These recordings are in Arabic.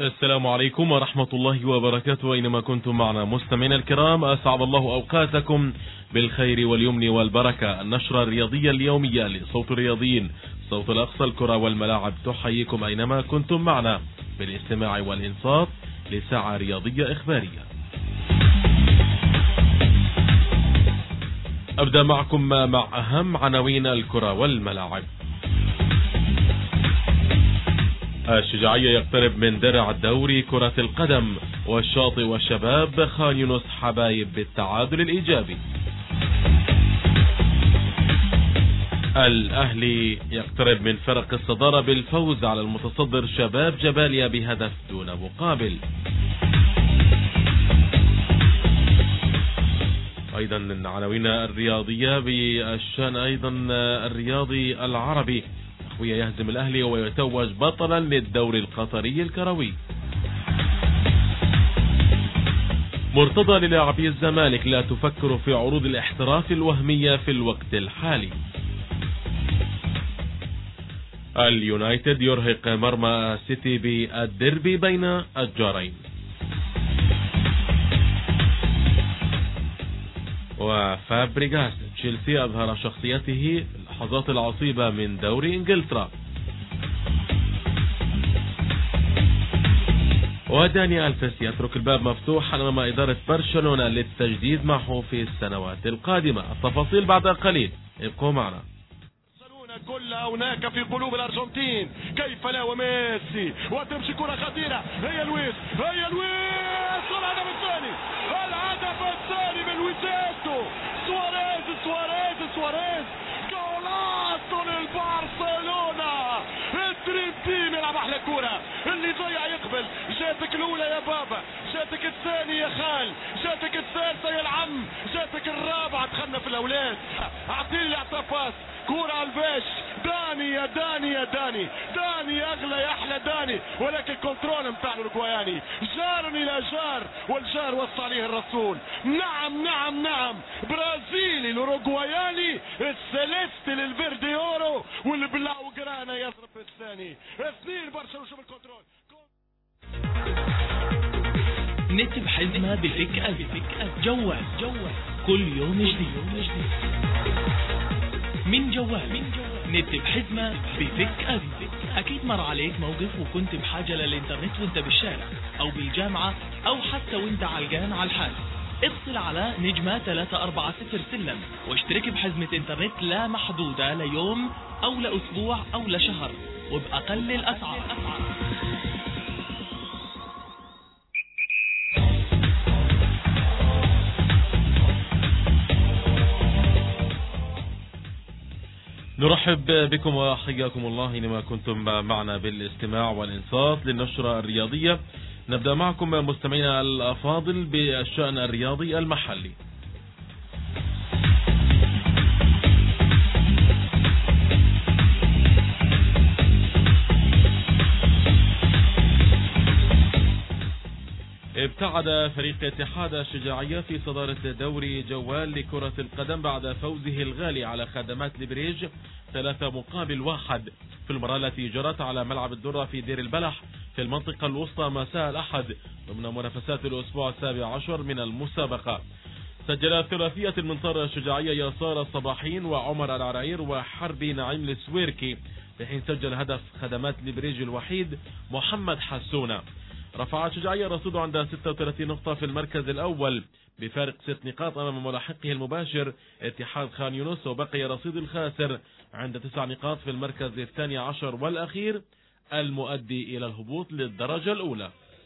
السلام عليكم ورحمة الله وبركاته، أينما كنتم معنا مستمعينا الكرام، أسعد الله أوقاتكم بالخير واليمن والبركة. النشرة الرياضية اليومية لصوت الرياضيين، صوت الأقصى، الكرة والملاعب، تحييكم أينما كنتم معنا بالاستماع والإنصات لساعة رياضية إخبارية. أبدأ معكم مع أهم عناوين الكرة والملاعب. الشجاعية يقترب من درع الدوري كرة القدم، والشاطئ والشباب خان يونس حبايب بالتعادل الإيجابي. الأهلي يقترب من فرق الصدارة بالفوز على المتصدر شباب جباليا بهدف دون مقابل. أيضا العناوين الرياضية بالشأن أيضا الرياضي العربي، أخويا يهزم الأهلي ويتوج بطلا للدوري القطري الكروي. مرتضى للاعبي الزمالك لا تفكر في عروض الاحتراف الوهمية في الوقت الحالي. اليونايتد يرهق مرمى سيتي بالديربي بين الجارين. وفابريغاس تشيلسي أظهر شخصيته في اللحظات العصيبة من دوري إنجلترا. وداني ألفيس يترك الباب مفتوحا أمام إدارة برشلونة للتجديد معه في السنوات القادمة. التفاصيل بعد قليل، ابقوا معنا. كلها هناك في قلوب الأرجنتين، كيف لا، وميسي وتمشي كرة خطيرة، هي لويس والهدف الثاني، الهدف الثاني من لويسيتو سواريز جولاسو للبرشلونة. الدريم تيم يلعب احلى كرة، اللي ضيع يقبل. جاتك الاولى يا بابا، جاتك الثانية يا خال، جاتك الثالثة يا العم، جاتك الرابعة. دخلنا في الاولاد، اعطيني اعطافات كرة الباش. داني اغلى يا احلى داني، ولكن الكنترول متاع الاوروغواياني جار الى جار، والجار وصى عليه الرسول. نعم برازيلي الاوروغواياني، السيليستي للفيردي اورو، والبلاو جرانا يضرب في الثاني. 2 برشلونة. شوف الكنترول. نت بحزمة بفك جوال كل يوم جديد من جوال. نت بحزمة بفك أزمة. أكيد مر عليك موقف وكنت بحاجة للإنترنت وانت بالشارع أو بالجامعة أو حتى وانت علقان على الحال. اتصل على نجمة 340 سلم واشترك بحزمة إنترنت لا محدودة ليوم أو لأسبوع أو لشهر وبأقل الأسعار. نرحب بكم وحياكم الله إنما كنتم معنا بالاستماع والإنصات للنشرة الرياضية. نبدأ معكم مستمعينا الأفاضل بالشأن الرياضي المحلي. ابتعد فريق اتحاد الشجاعية في صدارة دوري جوال لكرة القدم بعد فوزه الغالي على خدمات لبريج 3-1 في المباراة التي جرت على ملعب الدرة في دير البلح في المنطقة الوسطى مساء الأحد ضمن منافسات الأسبوع 17 من المسابقة. سجل ثلاثية المنصار الشجاعية يسار الصباحين وعمر العرعير وحربي نعيم السويركي، في حين سجل هدف خدمات لبريج الوحيد محمد حسونة. رفع الشجاعية رصيده عند 36 نقطة في المركز الأول بفارق 6 نقاط أمام ملاحقه المباشر اتحاد خان يونس، وبقي رصيد الخاسر عند 9 نقاط في المركز الثاني عشر والأخير المؤدي إلى الهبوط للدرجة الأولى.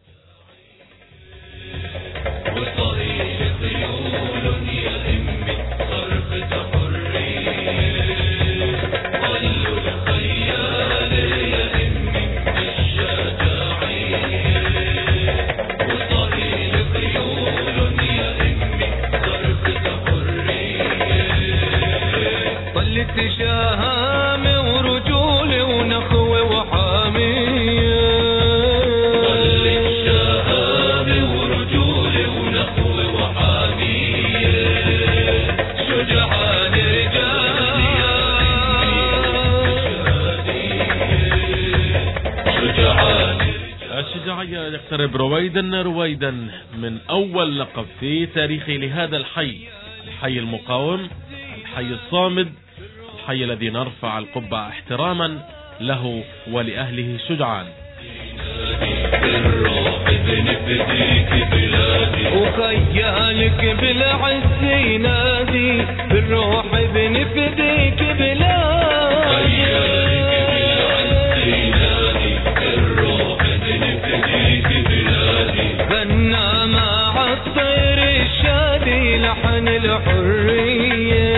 شهامة ورجولة ونخوة وحامية، ظلت شهامة ورجولة ونخوة وحامية. الشجاعية يقترب رويدا من أول لقب في تاريخه لهذا الحي المقاوم، الحي الصامد، الحي الذي نرفع القبعة احتراما له ولأهله شجعان. وخيالك بالعز ينادي بالروح بنفديك بلادي، غنى مع الطير الشادي لحن الحرية،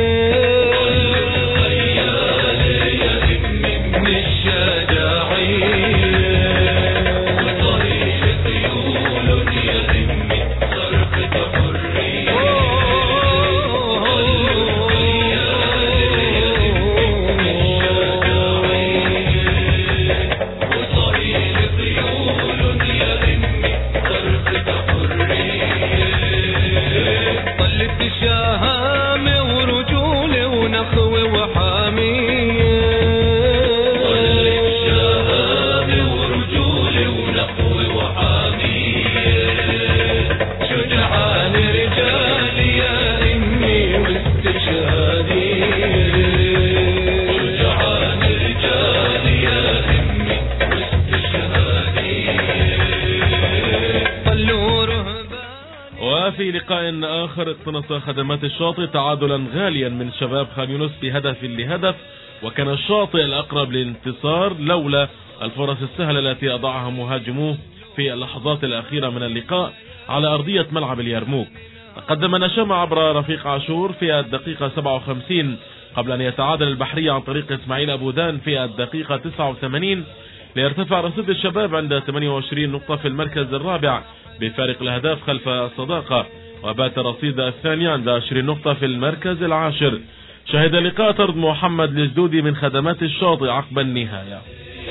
وفي لقاء آخر اقتنص خدمات الشاطئ تعادلا غاليا من شباب خان يونس بهدف لهدف، وكان الشاطئ الأقرب للانتصار لولا الفرص السهلة التي أضعها مهاجموه في اللحظات الأخيرة من اللقاء على أرضية ملعب اليرموك. تقدم نشام عبر رفيق عاشور في الدقيقة 57 قبل أن يتعادل البحرية عن طريق إسماعيل أبو دان في الدقيقة 89 ليرتفع رصيد الشباب عند 28 نقطة في المركز الرابع بفارق الأهداف خلف الصداقة، وبات رصيد الثاني عند 20 نقطة في المركز العاشر. شهد لقاء طرد محمد الجدودي من خدمات الشاطئ عقب النهاية.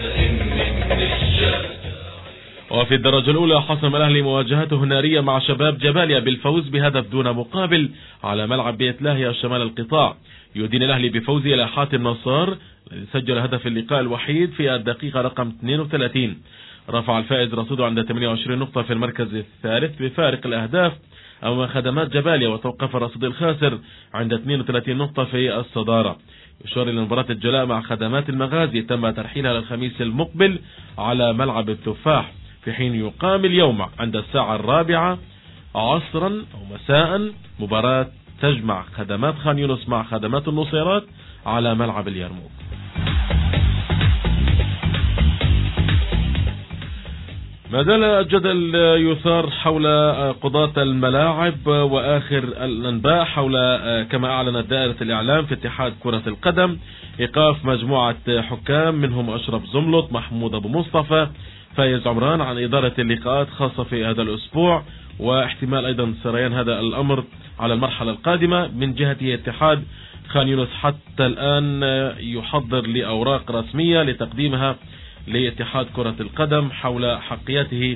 وفي الدرجة الأولى حسم الأهلي مواجهته النارية مع شباب جباليا بالفوز بهدف دون مقابل على ملعب بيت لاهيا شمال القطاع. يدين الأهلي بفوزه على حاتم نصار الذي سجل هدف اللقاء الوحيد في الدقيقة رقم 32. رفع الفائز رصيده عند 28 نقطة في المركز الثالث بفارق الأهداف أمام خدمات جباليا، وتوقف الرصيد الخاسر عند 32 نقطة في الصدارة. يشار إلى مباراة الجلاء مع خدمات المغازي تم ترحيلها للخميس المقبل على ملعب التفاح، في حين يقام اليوم عند الساعة 4 عصرا أو مساء مباراة تجمع خدمات خان يونس مع خدمات النصيرات على ملعب اليرموك. ما زال الجدل يثار حول قضاة الملاعب وآخر الأنباء حول كما أعلنت دائرة الإعلام في اتحاد كرة القدم إيقاف مجموعة حكام منهم أشرف زملط، محمود أبو مصطفى، فايز عمران عن إدارة اللقاءات خاصة في هذا الأسبوع، واحتمال أيضا سريان هذا الأمر على المرحلة القادمة. من جهة اتحاد خان يونس حتى الآن يحضر لأوراق رسمية لتقديمها لاتحاد كرة القدم حول حقيته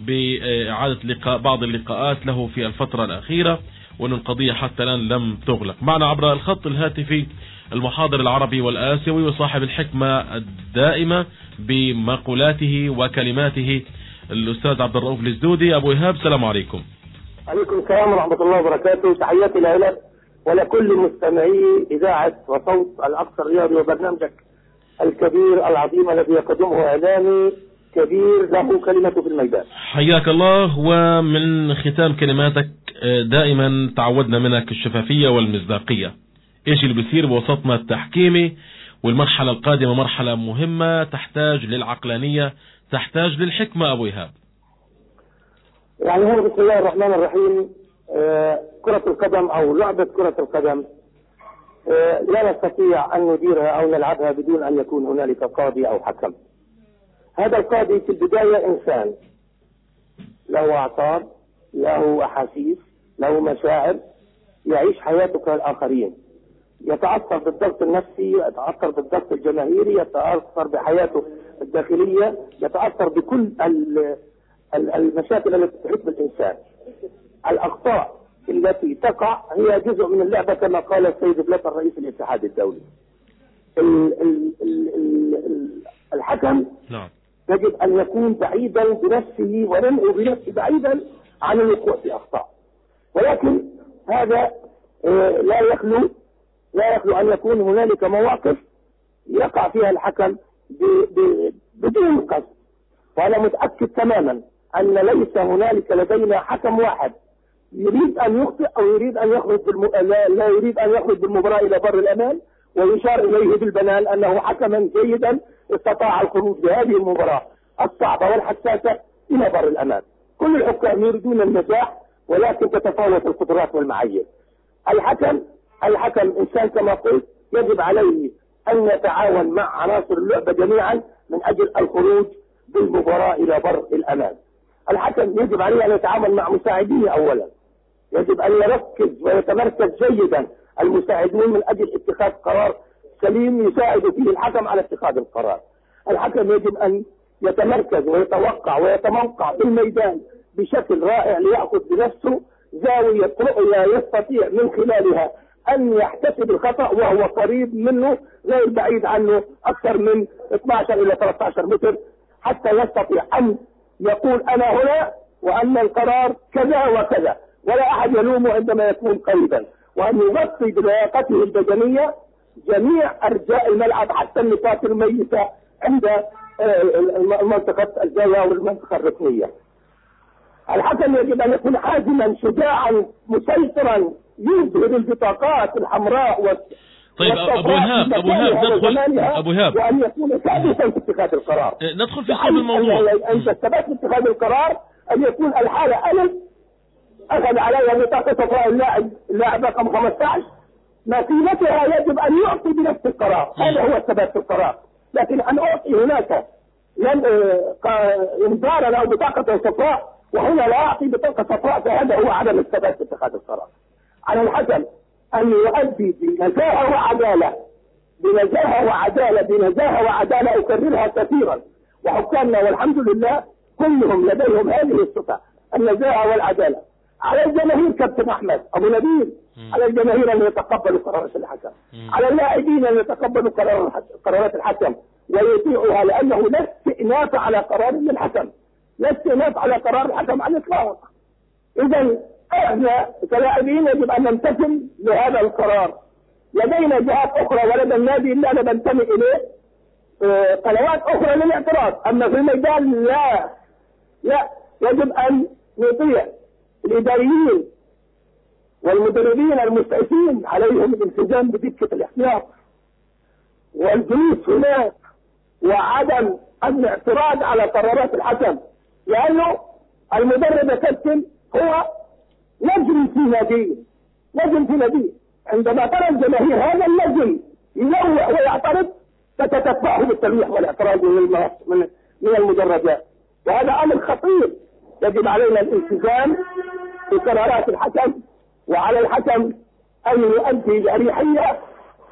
بإعادة بعض اللقاءات له في الفترة الأخيرة، وأن القضية حتى الآن لم تغلق. معنا عبر الخط الهاتفي المحاضر العربي والآسيوي وصاحب الحكمة الدائمة بمقولاته وكلماته الأستاذ عبد الرؤوف الجدودي. أبو إيهاب، السلام عليكم. عليكم السلام ورحمة الله وبركاته. تحياتي لك ولكل مستمعي إذاعة وصوت الأقصى الرياضي وبرنامجك الكبير العظيم الذي يقدمه إعلامي كبير له كلمته في الميدان. حياك الله. ومن ختام كلماتك دائما تعودنا منك الشفافية والمصداقية. ايش اللي بيصير بوسطنا التحكيمي، والمرحلة القادمة مرحلة مهمة تحتاج للعقلانية، تحتاج للحكمة. أبو إيهاب، يعني هو بسم الله الرحمن الرحيم كرة القدم أو لعبة كرة القدم لا نستطيع أن نديرها أو نلعبها بدون أن يكون هنالك قاضي أو حكم. هذا القاضي في البداية إنسان له أعصاب، له أحاسيس، له مشاعر، يعيش حياته كالآخرين، يتأثر بالضغط النفسي، يتأثر بالضغط الجماهيري، يتأثر بحياته الداخلية، يتأثر بكل المشاكل التي تحيط بالإنسان. الأخطاء التي تقع هي جزء من اللعبة كما قال السيد بلاتر رئيس الاتحاد الدولي. الحكم يجب أن يكون بعيدا بنفسه وننهي بنفسه بعيدا عن الوقوع في أخطاء. ولكن هذا لا يخلو أن يكون هنالك مواقف يقع فيها الحكم بدون قصد. وأنا متأكد تماما أن ليس هنالك لدينا حكم واحد يريد أن يخطئ أو يريد أن يخرج لا يريد أن يخرج بالمباراة إلى بر الأمان، ويشار إليه بالبنان أنه حكما جيدا استطاع الخروج بهذه المباراة الصعبة والحساسة إلى بر الأمان. كل الحكام يريدون النجاح، ولكن تتفاوت القدرات والمعايير. الحكم إنسان كما قلت، يجب عليه أن يتعاون مع عناصر اللعبة جميعا من أجل الخروج بالمباراة إلى بر الأمان. الحكم يجب عليه أن يتعامل مع مساعديه أولا، يجب أن يركز ويتمركز جيدا المساعدون من أجل اتخاذ قرار سليم يساعد فيه الحكم على اتخاذ القرار. الحكم يجب أن يتمركز ويتوقع ويتموقع في الميدان بشكل رائع ليأخذ بنفسه زاوية رؤية يستطيع من خلالها أن يحتسب الخطأ وهو قريب منه غير بعيد عنه أكثر من 12 إلى 13 متر، حتى يستطيع أن يقول أنا هنا وأن القرار كذا وكذا، ولا أحد يلومه عندما يكون قريبا، وأن يغطي بلياقته البدنية جميع أرجاء الملعب حتى النقاط الميتة عند المنطقة الزاوية والمنطقة الركنية. الحكم يجب أن يكون حازما شجاعا مسيطرا يظهر البطاقات الحمراء طيب أبو إيهاب وأن يكون ثابتا في اتخاذ القرار. ندخل في صلب الموضوع. عند الثبات في اتخاذ القرار أن يكون الحالة ألف أخذ عليها بطاقة صفراء اللاعب رقم 15 مسيرتها يجب أن يعطي بنفس القرار. هذا هو الثبات في القرار. لكن أن أعطي هناك انذارا أو بطاقة صفراء وهنا لا أعطي بطاقة صفراء، فهذا هو عدم الثبات في اتخاذ القرار. على الحكم أن يؤدي بنزاهة وعدالة أكررها كثيرا، وحكامنا والحمد لله كلهم لديهم هذه الصفة النزاهة والعدالة. على الجماهير كابتن أحمد أبو نبيل، على الجماهير أن يتقبلوا قرارات الحكم، على اللاعبين أن يتقبلوا قرارات الحكم ويطيعوها، لأنه لا استئناف على قرار الحكم، لا استئناف على قرار الحكم على الإطلاق. إذا احنا كلاعبين يجب ان نمتثل لهذا القرار. لدينا جهات اخرى ولدى النادي اللي انا بنتمي اليه قنوات اخرى للاعتراض، اما في الميدان لا يجب ان نطيع الاداريين والمدربين المستأسين، عليهم الالتزام بدقة الاحتياط والجلوس هناك وعدم الاعتراض على قرارات الحكم، لانه المدرب الكابتن هو نجم في ناديه. عندما ترى الجماهير هذا النجم ينوع ويعترض فتتبعه بالتلويح والاعتراض من المدرجات، وهذا امر خطير. يجب علينا الالتزام بقرارات الحكم، وعلى الحكم ان يؤدي بأريحية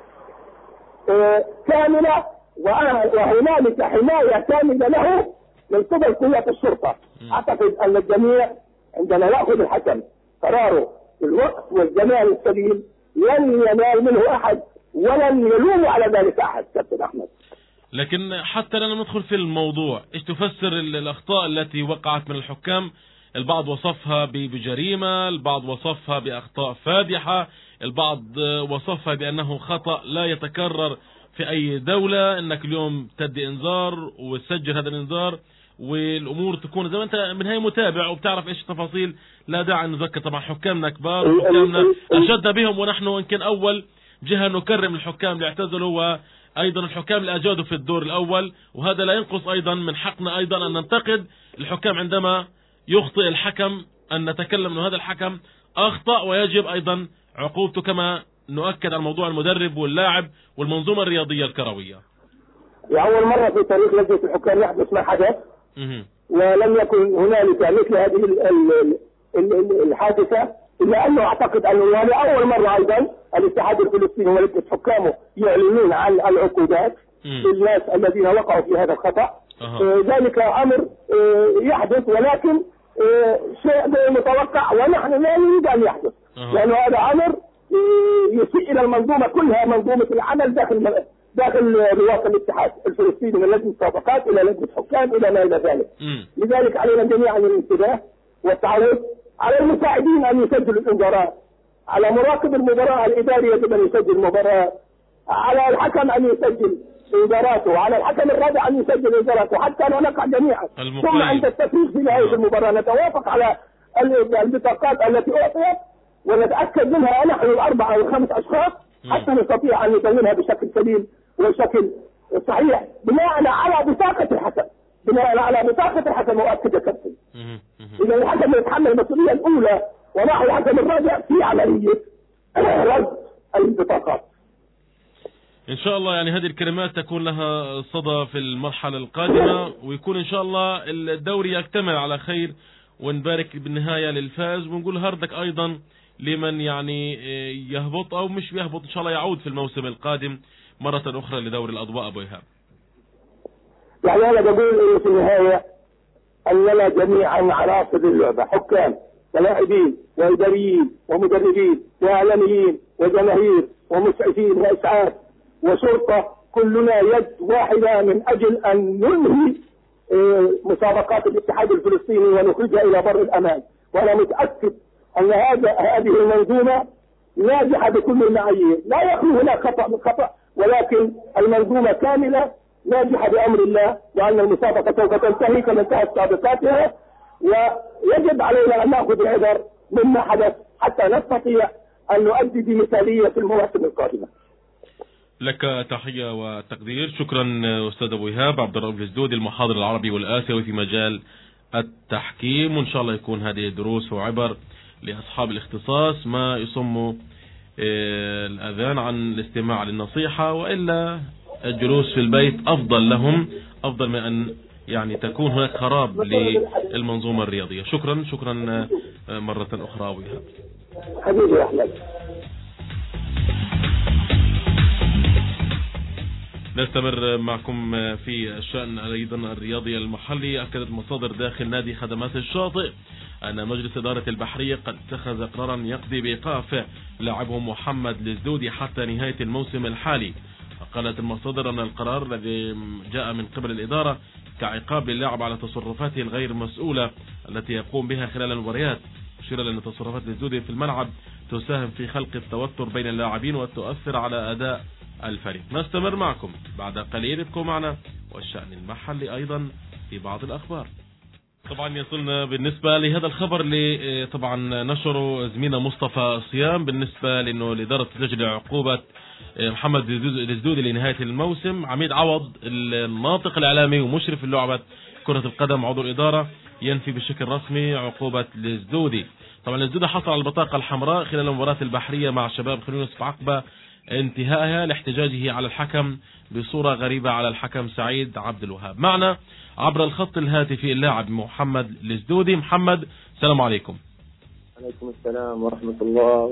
كاملة، وهنالك حماية كاملة له من قبل قوات الشرطة. اعتقد ان الجميع عندما يأخذ الحكم قراره بالوقت والزمان السليم لن ينال منه أحد ولن يلوم على ذلك أحد كابتن أحمد. لكن حتى لنا ندخل في الموضوع، ايش تفسر الأخطاء التي وقعت من الحكام؟ البعض وصفها بجريمة، البعض وصفها بأخطاء فادحة، البعض وصفها بأنه خطأ لا يتكرر في أي دولة، انك اليوم تدي انذار وتسجل هذا الانذار والامور تكون زي ما انت من هي متابع وبتعرف ايش التفاصيل. لا داعي ان نذكر، طبعا حكامنا كبار وحكامنا اشدنا بهم، ونحن يمكن اول جهه نكرم الحكام اللي اعتزلوا وايضا الحكام اللي اجادوا في الدور الاول، وهذا لا ينقص ايضا من حقنا ايضا ان ننتقد الحكام عندما يخطئ الحكم، ان نتكلم انه هذا الحكم اخطا ويجب ايضا عقوبته، كما نؤكد على موضوع المدرب واللاعب والمنظومه الرياضيه الكرويه. لأول مرة في تاريخ لجنة الحكام يحدث ما حدث، ولم يكن هنالك مثل هذه الحادثة، إلا أنه أعتقد أنه لأول مرة أيضا الاتحاد الفلسطيني ولجنة حكامه يعلنون عن العقوبات للناس الذين وقعوا في هذا الخطأ. ذلك أمر يحدث، ولكن شيء متوقع ونحن لا نريد أن داخل رواق الاتحاد الفلسطيني من لجنة مسابقات إلى لجنة حكام إلى ما إلى ذلك. لذلك علينا جميعا الانتباه والتعرف على المساعدين أن يسجلوا الإنذارات، على مراقب المباراة الإداري يجب أن يسجل المباراة، على الحكم أن يسجل إنذاراته، على الحكم الرابع أن يسجل إنذاراته، حتى لا نقع جميعا. ثم عند التفريغ في نهاية المباراة نتوافق على البطاقات التي أعطيت ونتأكد منها نحن الأربعة أو الخمس أشخاص حتى نستطيع أن ندونها بشكل سليم وبشكل صحيح بناء على بطاقة الحكم، بناء على بطاقة الحكم. مؤكد يا كابتن، إذا الحكم يتحمل المسؤولية الأولى ونحن الحكم الرابع في عملية رد البطاقات. إن شاء الله يعني هذه الكلمات تكون لها صدى في المرحلة القادمة، ويكون إن شاء الله الدوري يكتمل على خير، ونبارك بالنهاية للفاز، ونقول هاردك أيضا لمن يعني يهبط أو مش يهبط إن شاء الله يعود في الموسم القادم مرة أخرى لدوري الأضواء. أبو إيهاب، يعني أنا بقول في النهاية أننا جميعا عناصر اللعبة، حكام ولاعبين وإداريين ومدربين وإعلاميين وجماهير ومسعفين وإسعاف وشرطة، كلنا يد واحدة من أجل أن ننهي مسابقات الاتحاد الفلسطيني ونخرجها إلى بر الأمان. وأنا متأكد أن هذه المنظومة ناجحة بكل المعايير، لا يخلو هناك خطأ من خطأ، ولكن المنظومة كاملة ناجحة بأمر الله، وأن المسابقة سوف تنتهي كما انتهت سابقاتها، ويجب علينا أن نأخذ العبر مما حدث حتى نستطيع أن نؤدي بمثالية في المواسم القادمة. لك تحية وتقدير. شكرا أستاذ أبو إيهاب عبد الرؤوف الجدودي، المحاضر العربي والآسيوي في مجال التحكيم، وإن شاء الله يكون هذه دروس وعبر لأصحاب الاختصاص ما يصموا الأذان عن الاستماع للنصيحة، وإلا الجلوس في البيت أفضل لهم، أفضل من أن يعني تكون هناك خراب للمنظومة الرياضية. شكرا مرة أخرى أبو إيهاب. حبيبي أحمد. نستمر معكم في الشأن أيضا الرياضي المحلي. أكدت مصادر داخل نادي خدمات الشاطئ أن مجلس إدارة البحرية قد اتخذ قرارا يقضي بإيقاف لاعبهم محمد الزدودي حتى نهاية الموسم الحالي. قالت المصادر أن القرار الذي جاء من قبل الإدارة كعقاب للاعب على تصرفاته الغير مسؤولة التي يقوم بها خلال المباريات، مشيرا لأن تصرفات الزدودي في الملعب تساهم في خلق التوتر بين اللاعبين وتؤثر على أداء الفريق. نستمر معكم بعد قليل، ابقوا معنا والشأن المحلي أيضا في بعض الأخبار. طبعا يصلنا بالنسبة لهذا الخبر اللي طبعا نشره زميلنا مصطفى صيام بالنسبة لأنه الإدارة تسجل عقوبة محمد الزدودي لنهاية الموسم. عميد عوض الناطق الإعلامي ومشرف لعبة كرة القدم عضو الإدارة ينفي بشكل رسمي عقوبة الزدودي. طبعا الزدودي حصل على البطاقة الحمراء خلال المباراة البحرية مع شباب خليل يوسف عقبة انتهائها لاحتجاجه على الحكم بصورة غريبة على الحكم سعيد عبد الوهاب. معنا عبر الخط الهاتفي اللاعب محمد الزدودي. محمد، السلام عليكم. عليكم السلام ورحمة الله.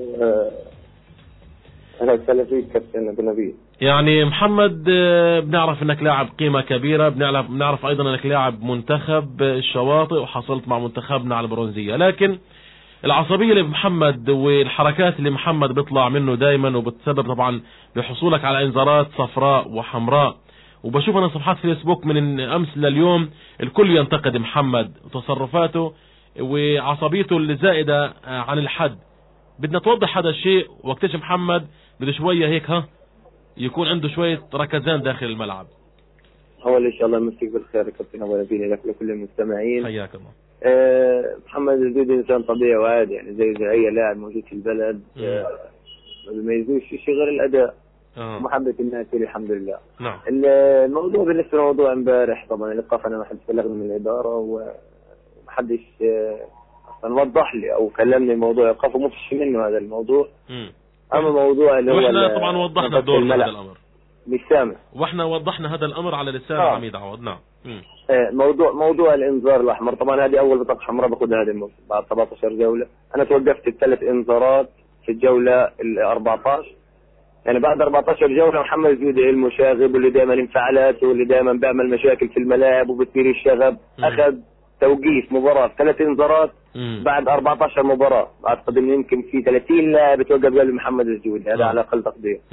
أهلا وسهلا فيك كابتن أبو نبيل. يعني محمد، بنعرف انك لاعب قيمة كبيرة، بنعرف ايضا انك لاعب منتخب الشواطئ وحصلت مع منتخبنا على البرونزية، لكن العصبية اللي محمد والحركات اللي محمد بيطلع منه دايما وبتسبب طبعا بحصولك على انذارات صفراء وحمراء، وبشوف انا صفحات فيسبوك من امس لليوم الكل ينتقد محمد وتصرفاته وعصبيته اللي زائدة عن الحد. بدنا توضح هذا الشيء، واكتشف محمد بده شوية هيك يكون عنده شوية ركزان داخل الملعب. أول إن شاء الله يمسيك بالخير كابتن أبو نبيل لك ولكل المستمعين. حياك الله. محمد الزدودي إنسان طبيعي وعادي، يعني زي أي لاعب موجود في البلد، ما بيميزوش شيء غير الأداء ومحبة الناس له الحمد لله. نعم. الموضوع بالنسبة لموضوع امبارح طبعا الإيقاف، أنا ما حدش بلغني من الإدارة ومحدش أصلا وضح لي أو كلمني الموضوع إيقاف ومفش منه هذا الموضوع. أما موضوع اللي هو واحنا طبعا وضحنا الدور هذا الأمر، مش سامع، واحنا وضحنا هذا الأمر على لسان عميد عوض. نعم. موضوع الانذار الاحمر، طبعا هذه اول بطاقه حمراء باخذها هذا الموسم بعد 17 جوله. انا توقفت الثلاث انذارات في الجوله ال 14، يعني بعد 14 جوله محمد الزدودي المشاغب واللي دائما انفعالاته واللي دائما بيعمل مشاكل في الملاعب وبتثير الشغب اخذ توقيف مباراه 3 انذارات بعد 14 مباراه. اعتقد انه يمكن في 30 لاعب توقف قبل محمد الزدودي، هذا على اقل تقدير.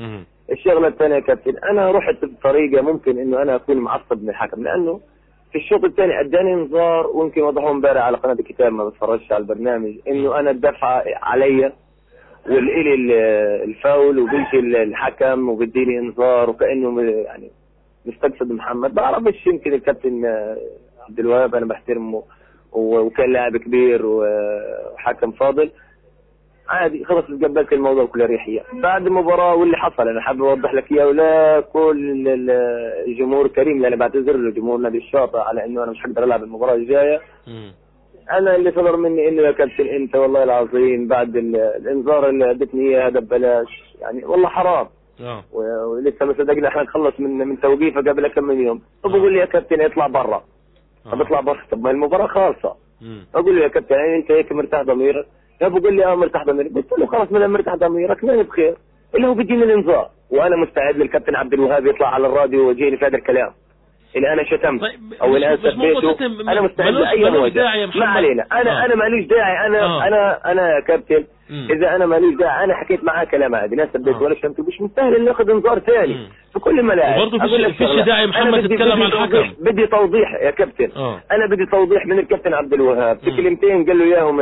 الشغلة الثانية يا كابتن، أنا رحت بطريقة ممكن إنه أنا أكون معصب من الحكم، لأنه في الشوط الثاني أداني انذار، ويمكن وضحوه امبارح على قناة الكتاب، ما بتفرجش على البرنامج، إنه أنا الدفعة عليا والإلي الفاول وبيجي الحكم وبديني انذار، وكأنه يعني مستقصد محمد. بعرفش، يمكن الكابتن عبد الوهاب أنا بحترمه وكان لاعب كبير وحكم فاضل، عادي خلص تقبلت الموضوع بكل اريحيه. بعد المباراه واللي حصل انا حابب اوضح لك اياه، ولا كل الجمهور الكريم اللي انا بعتذر له، جمهور نادي الشاطئ، على انه انا مش هقدر العب المباراه الجايه. انا اللي صدر مني انه يا كابتن انت والله العظيم بعد الانذار اللي ادتني اياه هذا ببلاش، يعني والله حرام. ولسه ما صدقنا احنا نخلص من توقيفه قبل كم من يوم. بقول لي يا كابتن اطلع برا. طب اطلع برا، طب ما المباراه خالصه. اقول له يا كابتن انت هيك مرتاح ضميرك؟ بقول لي مرتاح ضميرك. قلت له خلاص ما مرتاح ضميرك ما بخير، اللي هو بيديني الانذار، وانا مستعد للكابتن عبد الوهاب يطلع على الراديو ويجيني في هذا الكلام اللي انا شتمت او اللي انا سبيته. انا مستعد لاي مواجهه، ما علينا. انا ماليش داعي. انا يا كابتن اذا انا ماليش داعي، انا حكيت معاه كلام عادي، لا سبيت ولا شتمت، مش مستاهل اني اخذ انذار ثاني في كل الملاعب. برضه فيش داعي محمد تتكلم عن الحكم. بدي توضيح يا كابتن. انا بدي توضيح من الكابتن عبد الوهاب في كلمتين قال له اياهم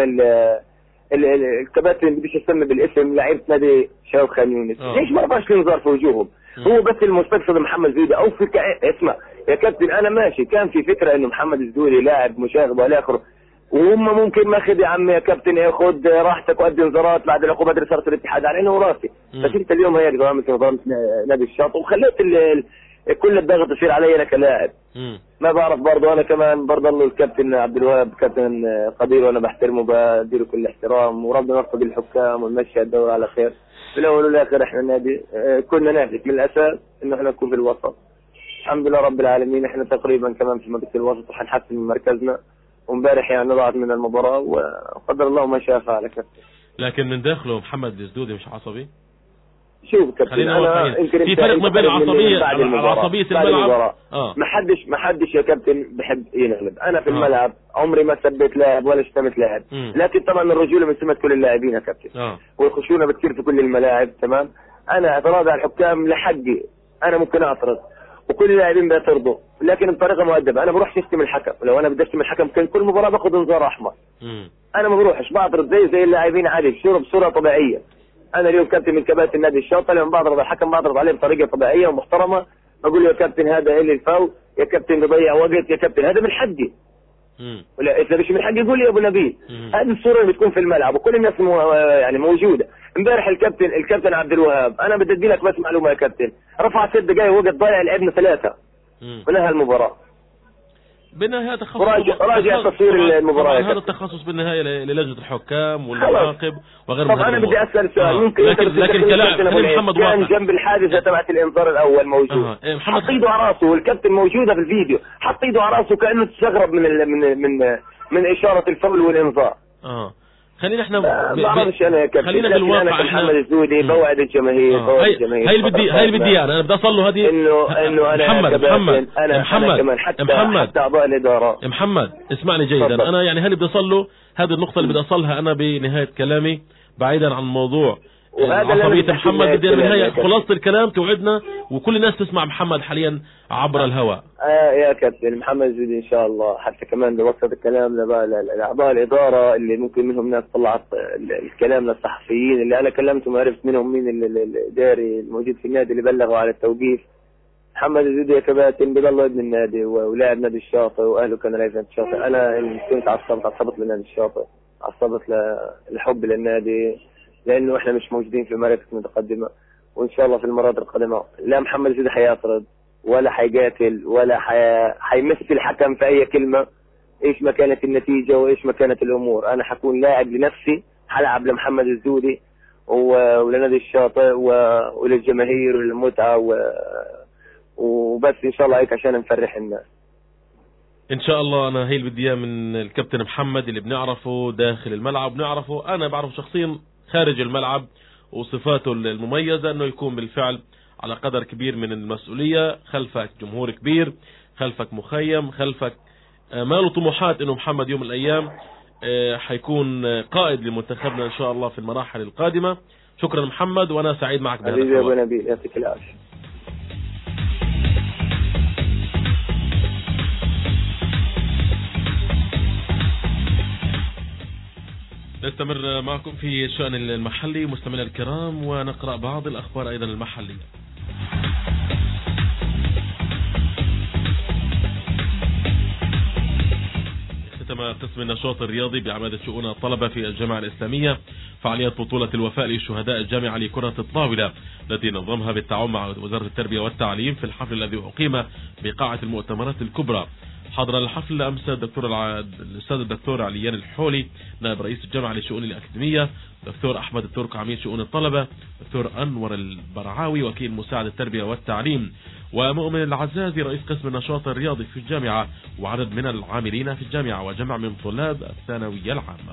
الكباتن بديش اسمي بالاسم لعيبه نادي شباب خان يونس. ليش ما رضاش الانذار في وجوههم؟ هو بس المستقصد محمد زيدة او في اسمع يا كابتن، انا ماشي كان في فكره انه محمد الزهوري لاعب مشاغب والى اخره، وهم ممكن ماخذ يا عمي يا كابتن ياخذ راحتك وادي انذارات بعد العقوبات اللي صارت الاتحاد على انه راسي. بس انت اليوم هي نظام نادي الشاطئ وخليت كل الضغط يصير علي انا كلاعب. ما بعرف برضه انا كمان برضه الكابتن عبد الوهاب كابتن قدير وانا بحترمه بديله كل احترام، وربنا يوفق الحكام ونمشي الدوري على خير. في الاول والاخر احنا النادي كنا نهدف من الاساس انه احنا نكون في الوسط. الحمد لله رب العالمين احنا تقريبا كمان في منطقه الوسط وحنحسن من مركزنا، وامبارح يعني ضاعت من المباراه وقدر الله ما شاء فعل كابتن. لكن من داخله محمد الزدودي مش عصبي؟ شوف كابتن انا في فرق ما بين عصبيه الملعب. ما حدش يا كابتن بحب ينغلب. انا في الملعب عمري ما سبيت لاعب ولا شتمت لاعب، لكن طبعا الرجوله من سمه كل اللاعبين يا كابتن، والخشونه بتصير في كل الملاعب. تمام، انا اعتراضي على الحكام لحقي، انا ممكن اعترض وكل اللاعبين بيعترضوا، لكن بطريقه مؤدبه. انا بروحش اشتم الحكم، لو انا بدي اشتم الحكم كان كل مباراه باخذ انذار احمر. انا ما بروحش، بعترض زي اللاعبين عادي بصوره طبيعيه. انا اليوم كابتن من كباتن نادي الشاطئ، لما بعترض على الحكم بعترض عليه بطريقه طبيعيه ومحترمه، بقول له يا كابتن هذا اللي الفاول، يا كابتن بضيع وقت، يا كابتن هذا من حقي. ولا اذا مش من حقي يقول لي يا ابو نبيل. هذه الصوره اللي بتكون في الملعب وكل الناس يعني موجوده. امبارح الكابتن عبد الوهاب، انا بدي ادي لك بس معلومه يا كابتن، رفع 6 دقائق وقت ضايع لعبنا 3 ونهى المباراه. بالنهاية تخصص راجع تصوير المباراة. هذا التخصص بالنهاية للجنة الحكام والمراقب وغير طب انا بدي اسال سؤال ممكن لكن كلاعب محمد كان جنب الحادثة تبعت الانذار الاول موجود، حط ايده على راسه والكابتن موجودة في الفيديو، حط ايده على راسه كانه تستغرب من اشارة الفاول والانذار. خلينا احنا بعرفش انا يا كابتن، خلينا بالواقع. انا كمحمد الزودي بوعد الجماهير هاي اللي بدي انا بدي اصل له هذه انه انا محمد حتى اعضاء الاداره. محمد اسمعني جيدا. انا يعني هل بدي اصل له هذه النقطه اللي بدي اصلها انا بنهايه كلامي، بعيدا عن موضوع عصبية محمد. بدي بالنهاية خلاصة الكلام توعدنا وكل الناس تسمع محمد حاليا عبر الهواء. يا كابتن محمد زيد ان شاء الله، حتى كمان بوصل الكلام لاعضاء الاداره اللي ممكن منهم ناس طلعت الكلام للصحفيين اللي انا كلمتهم وعرفت منهم مين الاداري الموجود في النادي اللي بلغوا على التوقيف. محمد زيد يا كباتن بضل ابن النادي ولاعب نادي الشاطئ واهله كانوا لاعبين الشاطئ. انا كنت عصبت لنادي الشاطئ، عصبت للحب للنادي لانه احنا مش موجودين في مراكز متقدمه، وان شاء الله في المرات القادمه لا محمد زيد حيعترض ولا حيقاتل ولا حيمثل الحكم في اي كلمه ايش ما كانت النتيجه وايش ما كانت الامور. انا حكون لاعب لنفسي، حلعب لمحمد الزودي ولنادي الشاطئ وللجماهير وللمتعه وبس ان شاء الله هيك عشان نفرح الناس ان شاء الله. انا هي اللي بدي اياه من الكابتن محمد اللي بنعرفه داخل الملعب، بنعرفه انا بعرفه شخصيا خارج الملعب، وصفاته المميزة انه يكون بالفعل على قدر كبير من المسؤولية، خلفك جمهور كبير، خلفك مخيم، خلفك ما له طموحات انه محمد يوم من الايام حيكون قائد لمنتخبنا ان شاء الله في المراحل القادمة. شكرا محمد، وأنا سعيد معك بهذا حبيبي يا أبو نبيل، يعطيك العافية. نستمر معكم في الشأن المحلي مستمعينا الكرام، ونقرأ بعض الأخبار أيضا المحلية. اختتم قسم النشاط الرياضي بعمادة شؤون الطلبة في الجامعة الإسلامية فعالية بطولة الوفاء لشهداء الجامعة لكرة الطاولة التي نظمها بالتعاون مع وزارة التربية والتعليم في الحفل الذي أقيم بقاعة المؤتمرات الكبرى. حضر الحفل أمس الأستاذ الدكتور عليان الحولي نائب رئيس الجامعة لشؤون الأكاديمية، دكتور أحمد الترك عميد شؤون الطلبة، دكتور أنور البرعاوي وكيل مساعد التربية والتعليم، ومؤمن العزازي رئيس قسم النشاط الرياضي في الجامعة، وعدد من العاملين في الجامعة وجمع من طلاب الثانوية العامة.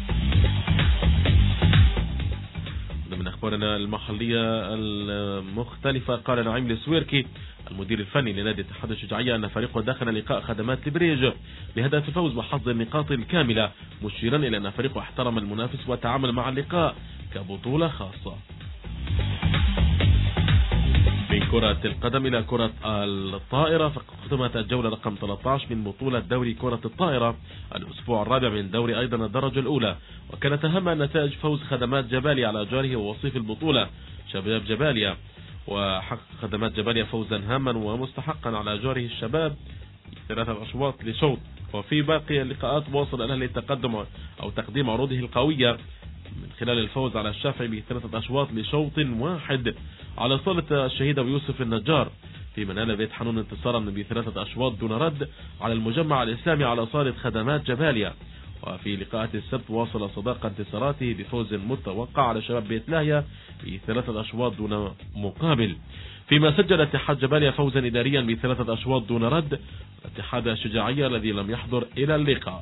من أخبارنا المحلية المختلفة، قال نعيم السويركي المدير الفني لنادي اتحاد الشجاعية أن فريقه دخل لقاء خدمات لبريج بهدف الفوز وحظ النقاط الكاملة، مشيرا إلى أن فريقه احترم المنافس وتعامل مع اللقاء كبطولة خاصة. من كرة القدم إلى كرة الطائرة، فختمت الجولة رقم 13 من بطولة دوري كرة الطائرة الأسبوع الرابع من دوري أيضا الدرجة الأولى، وكانت أهم النتائج فوز خدمات جباليا على جاره ووصيف البطولة شباب جباليا، وحقق خدمات جباليا فوزا هاما ومستحقا على جاره الشباب 3 أشواط لشوط. وفي باقي اللقاءات واصل الأهلي التقدم أو تقديم عروضه القوية من خلال الفوز على الشافعي ب3 أشواط لشوط واحد على صالة الشهيد يوسف النجار، في منال بيت حنون انتصارا ب3 أشواط دون رد على المجمع الإسلامي على صالة خدمات جباليا. وفي لقاءات السبت واصل صداقة انتصاراته بفوز متوقع على شباب بيت لاهيا ب3 أشواط دون مقابل، فيما سجل اتحاد جباليا فوزا إداريا ب3 أشواط دون رد اتحاد الشجاعية الذي لم يحضر إلى اللقاء.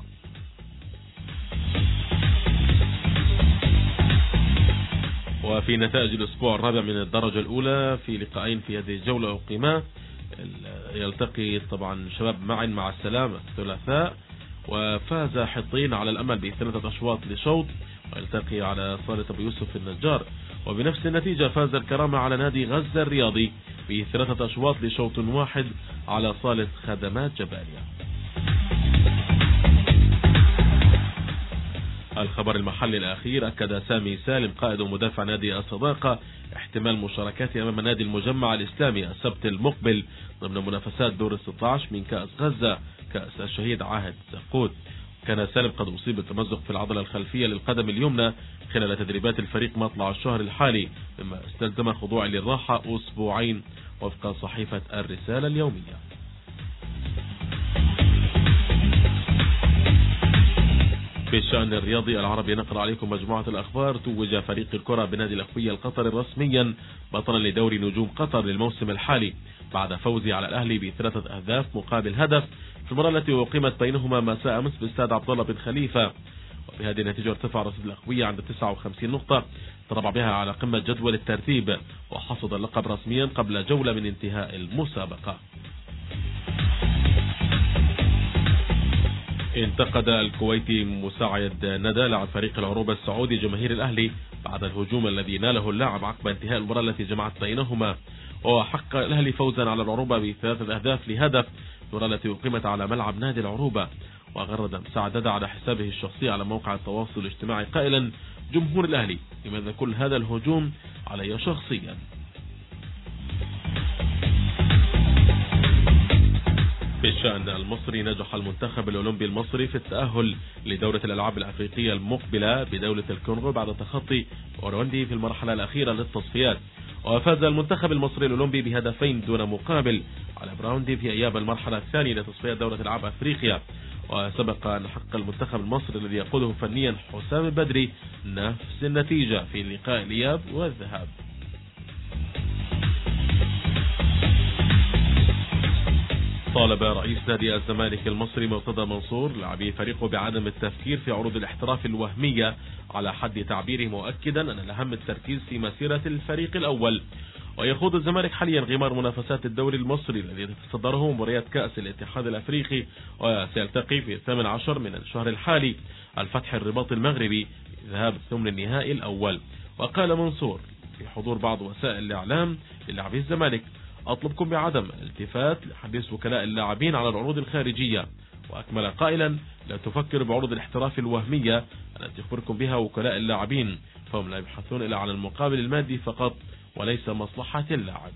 وفي نتائج الأسبوع الرابع من الدرجة الأولى في لقاءين في هذه الجولة أقيما، يلتقي طبعا شباب معن مع السلام الثلاثاء، وفاز حطين على الأمل ب3 أشواط لشوط، ويلتقي على صالة أبو يوسف النجار، وبنفس النتيجة فاز الكرامة على نادي غزة الرياضي ب3 أشواط لشوط واحد على صالة خدمات جباليا. الخبر المحلي الأخير، أكد سامي سالم قائد ومدافع نادي الصداقة احتمال مشاركته أمام نادي المجمع الإسلامي السبت المقبل ضمن منافسات دور 16 من كأس غزة كأس الشهيد عاهد زقود. كان سالم قد أصيب بالتمزق في العضلة الخلفية للقدم اليمنى خلال تدريبات الفريق مطلع الشهر الحالي، مما استلزم خضوع للراحة أسبوعين وفق صحيفة الرسالة اليومية. في الشأن الرياضي العربي نقرأ عليكم مجموعة الأخبار. توج فريق الكرة بنادي الأخوية القطري رسميا بطلا لدوري نجوم قطر للموسم الحالي بعد فوزه على الأهلي ب3 أهداف مقابل هدف في المباراة التي أقيمت بينهما مساء أمس باستاد عبد الله بن خليفة. وبهذه النتيجة ارتفع رصيد الأخوية عند 59 نقطة تربع بها على قمة جدول الترتيب، وحصد اللقب رسميا قبل جولة من انتهاء المسابقة. انتقد الكويتي مساعد ندى لاعب فريق العروبة السعودي جماهير الأهلي بعد الهجوم الذي ناله اللاعب عقب انتهاء المباراة التي جمعت بينهما، وحقق الأهلي فوزا على العروبة ب3 أهداف لهدف المباراة التي أقيمت على ملعب نادي العروبة. وغرد مساعد ندى على حسابه الشخصي على موقع التواصل الاجتماعي قائلا: جمهور الأهلي، لماذا كل هذا الهجوم علي شخصيا؟ في الشأن المصري، نجح المنتخب الأولمبي المصري في التأهل لدورة الألعاب الأفريقية المقبلة بدولة الكونغو بعد تخطي أوروندي في المرحلة الأخيرة للتصفيات. وفاز المنتخب المصري الأولمبي بهدفين دون مقابل على براوندي في أياب المرحلة الثانية لتصفيات دورة ألعاب أفريقيا. وسبق أن حقق المنتخب المصري الذي يقوده فنيا حسام البدري نفس النتيجة في لقاء الإياب والذهاب. طالب رئيس نادي الزمالك المصري مرتضى منصور لاعبي فريقه بعدم التفكير في عروض الاحتراف الوهمية على حد تعبيره، مؤكدا أن الأهم التركيز في مسيرة الفريق الأول. ويخوض الزمالك حاليا غمار منافسات الدوري المصري الذي يتصدره مباريات كأس الاتحاد الأفريقي، وسيلتقي في 18 من الشهر الحالي الفتح الرباط المغربي ذهاب ثمن النهائي الأول. وقال منصور في حضور بعض وسائل الإعلام للاعبي الزمالك: أطلبكم بعدم الالتفات لحديث وكلاء اللاعبين على العروض الخارجية. وأكمل قائلا: لا تفكر بعروض الاحتراف الوهمية التي يخبركم بها وكلاء اللاعبين، فهم لا يبحثون إلا عن المقابل المادي فقط وليس مصلحة اللاعب.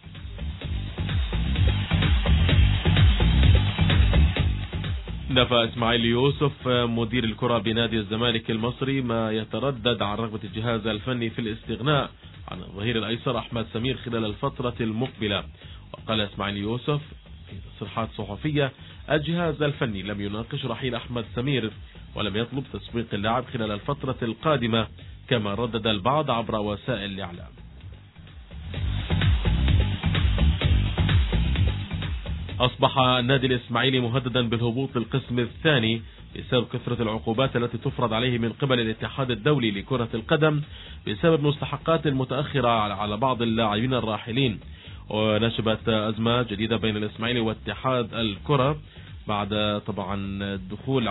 نفى إسماعيل يوسف مدير الكرة بنادي الزمالك المصري ما يتردد عن رغبة الجهاز الفني في الاستغناء عن الظهير الأيسر أحمد سمير خلال الفترة المقبلة. وقال إسماعيل يوسف في تصريحات صحفية: الجهاز الفني لم يناقش رحيل أحمد سمير ولم يطلب تسويق اللاعب خلال الفترة القادمة، كما ردد البعض عبر وسائل الإعلام. أصبح النادي الإسماعيلي مهددا بالهبوط للقسم الثاني بسبب كثرة العقوبات التي تفرض عليه من قبل الاتحاد الدولي لكرة القدم بسبب مستحقات المتأخرة على بعض اللاعبين الراحلين. ونشبت أزمة جديدة بين الإسماعيلي واتحاد الكرة بعد طبعا دخول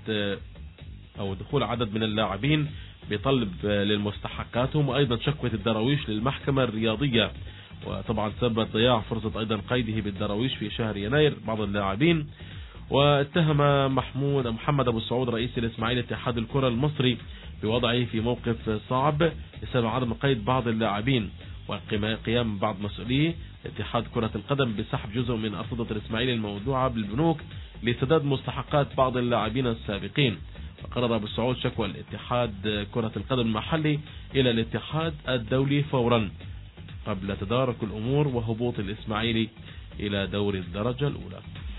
عدد من اللاعبين بطلب للمستحقاتهم، وأيضا شكوى الدراويش للمحكمة الرياضية، وطبعا سبب ضياع فرصة أيضا قيده بالدراويش في شهر يناير بعض اللاعبين. واتهم محمد أبو السعود رئيس الإسماعيلي اتحاد الكرة المصري بوضعه في موقف صعب بسبب عدم قيد بعض اللاعبين، وقيام بعض مسؤولي اتحاد كرة القدم بسحب جزء من أرصدة الإسماعيلي الموضوعة بالبنوك لسداد مستحقات بعض اللاعبين السابقين. وقرر أبو السعود شكوى الاتحاد كرة القدم المحلي إلى الاتحاد الدولي فورا قبل تدارك الأمور وهبوط الإسماعيلي إلى دور الدرجة الأولى.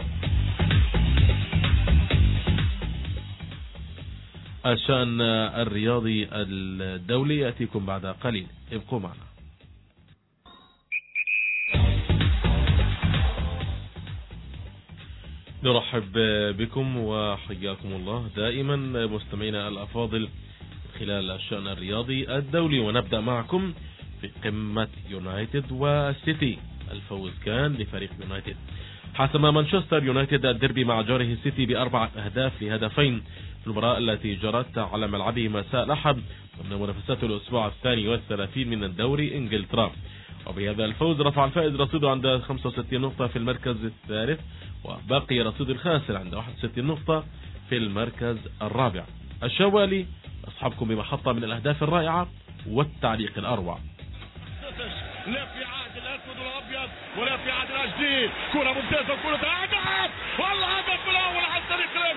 الشأن الرياضي الدولي يأتيكم بعد قليل، ابقوا معنا. نرحب بكم وحياكم الله دائما مستمعينا الأفاضل خلال الشأن الرياضي الدولي، ونبدأ معكم في قمة يونايتد وسيتي. الفوز كان لفريق يونايتد. حسم مانشستر يونايتد الديربي مع جاره سيتي ب4 أهداف لهدفين في المباراة التي جرت على ملعبه مساء الأحد ضمن منافسات الأسبوع 32 من الدوري إنجلترا. وبهذا الفوز رفع الفائز رصيده عند 65 نقطة في المركز الثالث، وبقي رصيد الخاسر عند 61 نقطة في المركز الرابع. الشوالي أصحابكم بمحطة من الأهداف الرائعة والتعليق الأروع. لا في عهد الاسود والابيض ولا في عهد الجديد. كرة ممتازة وكرة هدف، والهدف الاول عن طريق الاف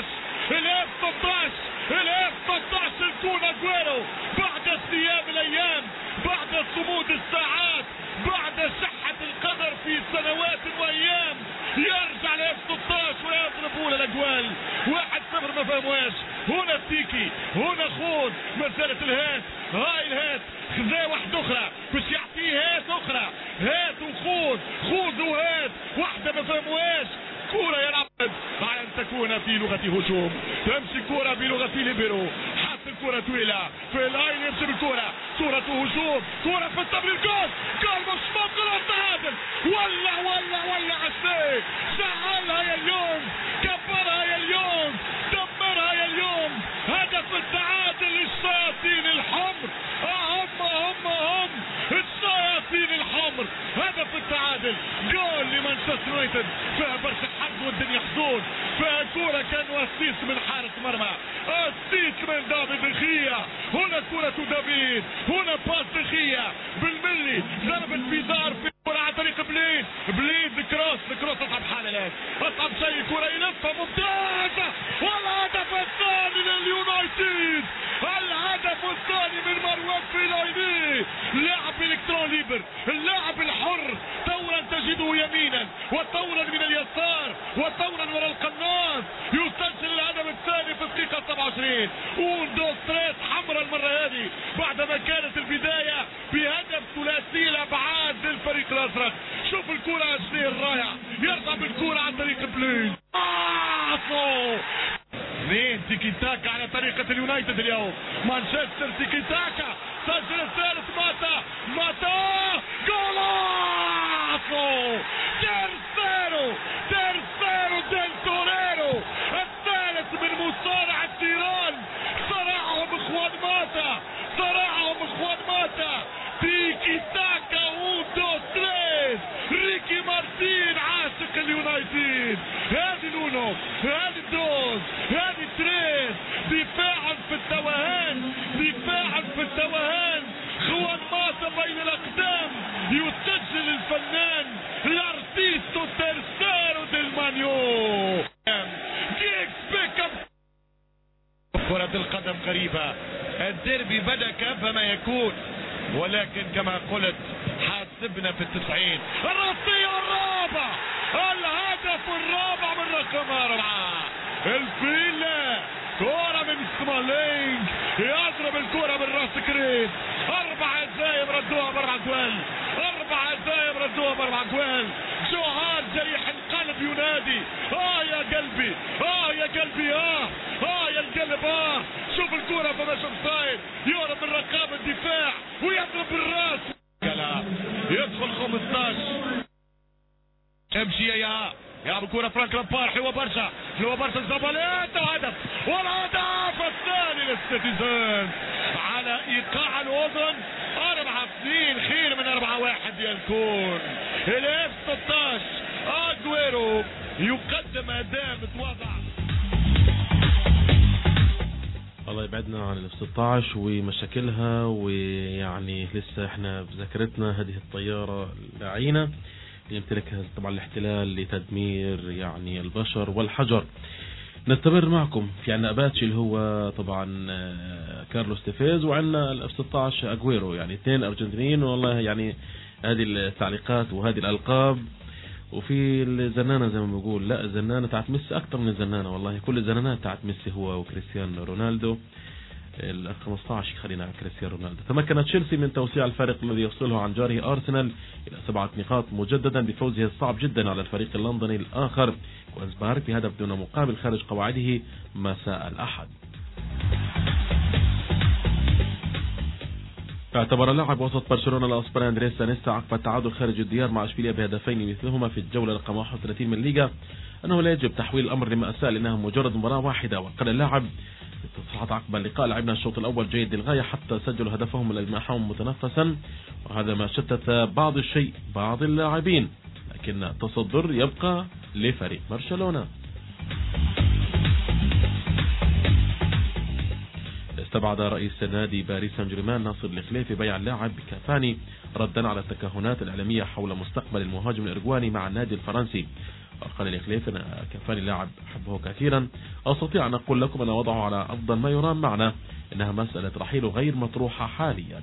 16 الكون اجويرو بعد غياب الايام، بعد صمود الساعات، بعد صحة القدر في سنوات وايام، يرجع لاف 16 ويضرب اولى الاجوال. 1-0 ما فهموهاش. هنا التيكي، هنا خود، ما زالت الهات، هاي الهات خذا واحدة اخرى باش يعطيه هات اخرى، هات وخوض، خوض وهات، واحدة ما فهموهاش. كرة يلعب على ان تكون في لغة هجوم، تمشي الكرة بلغة ليبرو، حط الكرة طويلة في اللاين، يمشي بالكرة، صورة هجوم، كرة في التمرير، جول مش ممكن التعادل. ولا عساك زعلها يا اليوم، كبرها يا اليوم، دمرها يا اليوم. هدف التعادل للشياطين الحمر، هم الشياطين الحمر. هدف التعادل، جول لمانشستر يونايتد. فيها برشا حظ والدنيا حزون، فيها كرة كان وسيس من حارس مرمى، اسيس من دافيد دخية. هنا كرة دافيد، هنا باس دخية بالملي، ضربت في دار في كرة عن طريق بليد كروس اصعب حالة الان، اصعب شيء. كرة يلفها ممتازة، والهدف الثاني لليونايتد، الهدف الثاني من مروان فيلايني. لاعب الكترون ليبر، اللاعب الحر، ثورا تجده يمينا وثورا من اليسار وثورا وراء القناص، يسجل الهدف الثاني في الدقيقة 27. ستريس حمراء المرة هذه بعدما كانت البداية بهدف ثلاثي الابعاد للفريق الازرق. شوف الكرة الشيء الرائع، يرجع بالكرة عن طريق بلين. تيكي تاكا على طريقة اليونايتد اليوم. مانشستر تيكي تاكا، سجل الثالث ماتا جولاسو، تيرسيرو ديل توريرو، الثالث من مصارعة تيران. صراعهم اخوان ماتا، صراعهم دفاعا في التوهان، دفاعا في التوهان. خوان ماتا بين الأقدام، يسجل الفنان الارتيستو تيرسيرو ديل مانيو. كرة القدم قريبة، الديربي بدأ كما يكون، ولكن كما قلت حاسبنا في 90. الرأسية الرابع، الهدف الرابع من رقم 4. الفيلا كرة من سمالينج يضرب الكرة بالراس كريس. 4 عزايم ردوها ب4 جوال، 4 عزايم ردوها ب4 جوال. جوهار جريح القلب ينادي يا قلبي، يا قلبي، يا القلب. شوف الكرة فماش اوفسايد، يهرب من رقاب الدفاع ويضرب بالراس. يدخل 15. امشي يا يلعب الكرة فرانك لامبار، حلوة برشا، حلوة برشا. زباليت وهدف، والهدف الثاني للسيتيزن على ايقاع الاذن. 4-2 خير من 4-1 يكون. الاف 16 اجويرو يقدم اداء متواضع. الله يبعدنا عن الاف 16 ومشاكلها، ويعني لسه احنا بذاكرتنا هذه الطيارة اللعينة يمتلكها طبعا الاحتلال لتدمير يعني البشر والحجر. نستمر معكم في عنا اباتشي اللي هو طبعا كارلوس تيفيز، وعنا الاف 16 اجويرو، يعني 2 ارجنتينيين. والله يعني هذه التعليقات وهذه الالقاب. وفي الزنانة زي ما بقول، لا الزنانة تاعت ميسي اكتر من الزنانة، والله كل الزنانات تاعت ميسي هو وكريستيانو رونالدو. ال 15 خلينا على كريستيانو رونالدو. تمكن تشيلسي من توسيع الفارق الذي يفصله عن جاره أرسنال إلى 7 نقاط مجددا بفوزه الصعب جدا على الفريق اللندني الآخر كوينزبارغ بهدف دون مقابل خارج قواعده مساء الأحد. اعتبر لاعب وسط برشلونة الاسباني اندريس سانيستا عقب التعادل خارج الديار مع اشبيليا بهدفين مثلهما في الجولة رقم 31 من الليغا انه لا يجب تحويل الامر لمأساة لانها مجرد مباراة واحدة. وقال اللاعب في التصريحات عقب اللقاء: لعبنا الشوط الاول جيد للغاية حتى سجلوا هدفهم للمحاهم متنفسا، وهذا ما شتت بعض الشيء بعض اللاعبين، لكن التصدر يبقى لفريق برشلونة. استبعد رئيس نادي باريس سان جيرمان ناصر الخليفي بيع اللاعب كافاني ردا على التكهنات الإعلامية حول مستقبل المهاجم الإرجواني مع النادي الفرنسي. وقال الخليفي: أن كافاني لاعب أحبه كثيرا، أستطيع أن أقول لكم أن وضعه على أفضل ما يرام معنا، إنها مسألة رحيله غير مطروحة حاليا.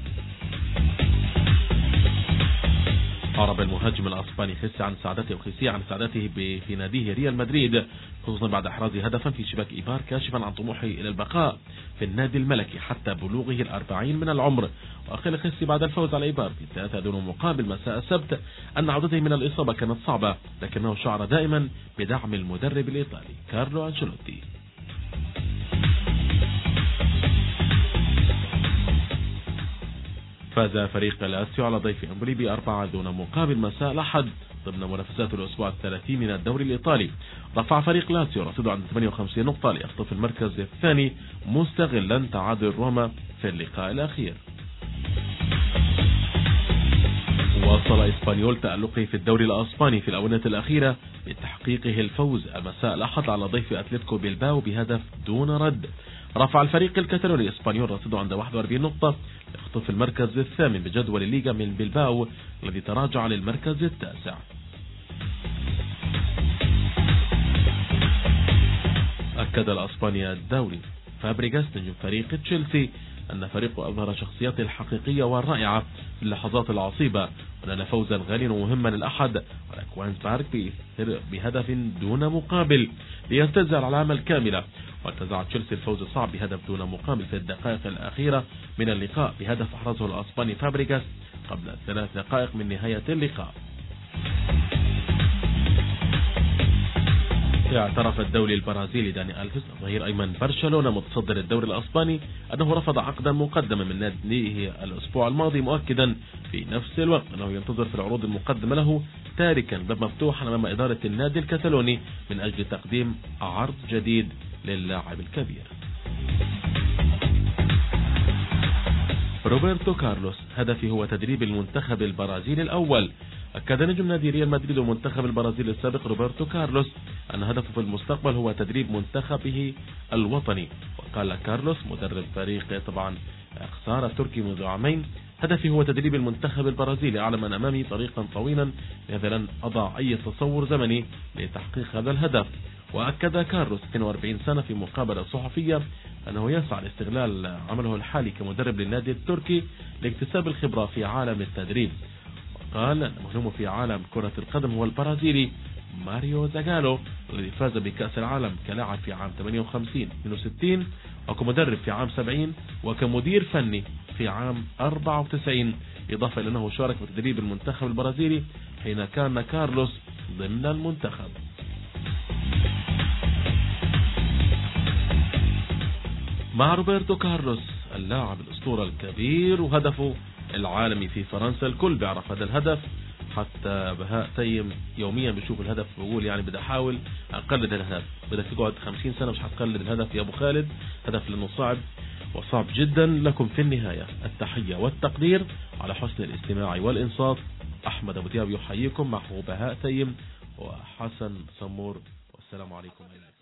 أعرب المهاجم الأسباني خيسي عن سعادته في ناديه ريال مدريد، خصوصا بعد إحراز هدفا في شباك إيبار، كاشفا عن طموحه إلى البقاء في النادي الملكي حتى بلوغه 40 من العمر. وأخير خيسي بعد الفوز على إيبار ب3 دون مقابل مساء السبت أن عودته من الإصابة كانت صعبة، لكنه شعر دائما بدعم المدرب الإيطالي كارلو أنشيلوتي. فاز فريق لاتسيو على ضيف امبولي ب4 دون مقابل مساء الأحد ضمن منافسات الأسبوع 30 من الدوري الإيطالي. رفع فريق لاتسيو رصيده عند 58 نقطة ليخطف المركز الثاني مستغلا تعادل روما في اللقاء الأخير. واصل إسبانيول تألقه في الدوري الأسباني في الآونة الأخيرة بتحقيقه الفوز مساء الأحد على ضيف أتلتيكو بيلباو بهدف دون رد. رفع الفريق الكتالوني إسبانيول رصيده عند 41 نقطة يخطف المركز الثامن بجدول الليغا من بيلباو الذي تراجع للمركز التاسع. أكد الأسباني الدوري فابريغاس نجم فريق تشيلسي أن فريقه أظهر شخصيته الحقيقية والرائعة في اللحظات العصيبة، ونال فوزا غاليا ومهما الأحد على كوينزبارغ بهدف دون مقابل لينتزع العلامة الكاملة. وانتزع تشيلسي الفوز الصعب بهدف دون مقابل في الدقائق الأخيرة من اللقاء بهدف أحرزه الأسباني فابريغاس قبل 3 دقائق من نهاية اللقاء. اعترف الدولي البرازيلي داني ألفيس ظهير أيمن برشلونة متصدر الدوري الأسباني أنه رفض عقدا مقدما من ناديه الأسبوع الماضي، مؤكدا في نفس الوقت أنه ينتظر في العروض المقدمة له، تاركا باب مفتوحا أمام إدارة النادي الكتالوني من أجل تقديم عرض جديد للاعب الكبير. روبرتو كارلوس هدفه هو تدريب المنتخب البرازيلي الأول. أكد نجم نادي ريال مدريد ومنتخب البرازيل السابق روبرتو كارلوس أن هدفه في المستقبل هو تدريب منتخبه الوطني، قال كارلوس مدرب فريق طبعا خسارة تركي منذ عامين: هدفي هو تدريب المنتخب البرازيلي، أعلم أن أمامي طريقا طويلا، لهذا لن أضع أي تصور زمني لتحقيق هذا الهدف. وأكد كارلوس 42 سنة في مقابلة صحفية أنه يسعى لاستغلال عمله الحالي كمدرب للنادي التركي لاكتساب الخبرة في عالم التدريب. وقال أن المهم في عالم كرة القدم هو البرازيلي ماريو زاغالو الذي فاز بكأس العالم كلاعب في عام 58 62 وكمدرب في عام 70 وكمدير فني في عام 94، إضافة إلى أنه شارك بتدريب المنتخب البرازيلي حين كان كارلوس ضمن المنتخب. مع روبرتو كارلوس اللاعب الأسطورة الكبير وهدفه العالمي في فرنسا، الكل بيعرف هذا الهدف، حتى بهاء تيم يوميا بيشوف الهدف بيقول يعني بدي احاول اقلد الهدف. بدك تقعد 50 سنة مش هتقلد الهدف يا ابو خالد، هدف لانه صعب وصعب جدا. لكم في النهاية التحية والتقدير على حسن الاستماع والإنصات. أحمد أبو دياب يحييكم، معه بهاء تيم وحسن سمور، والسلام عليكم.